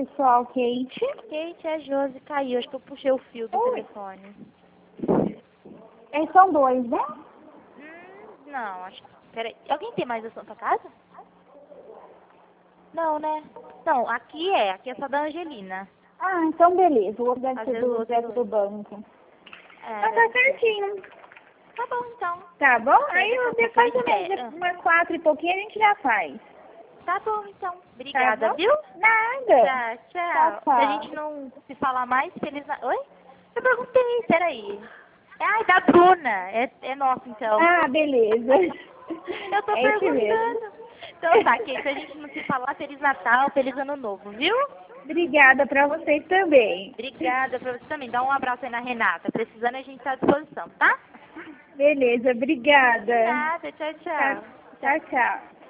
pessoal, Kate. Kate, é a Josi, caiu. Acho que eu puxei o fio do telefone. São dois, né? Não, acho que... Peraí, alguém tem mais da sua casa? Não, né? Não, aqui é só da Angelina. Ah, então beleza. O outro deve Às ser vezes o do outro deve dois. do banco. É, Mas tá deve ser. certinho. Tá bom, então. Tá bom? Aí Aí daqui a depois pouco eu também, espero. umas 4 e pouquinho a gente já faz. Tá bom, então. Tá Obrigada, bom? viu? Nada. Tá, tchau. Tchau, Se a tchau. gente não se falar mais, feliz... Oi? Eu perguntei, peraí. Ai, da Bruna. É nosso, então. Ah, beleza. Eu tô É esse mesmo. perguntando. Então tá, Kate, se a gente não se falar, Feliz Natal, Feliz Ano Novo, viu? Obrigada pra vocês também. Obrigada pra você também. Dá um abraço aí na Renata. Precisando, a gente tá à disposição, tá? Beleza, obrigada. Nada, tchau, Tchau, tchau. tchau, tchau.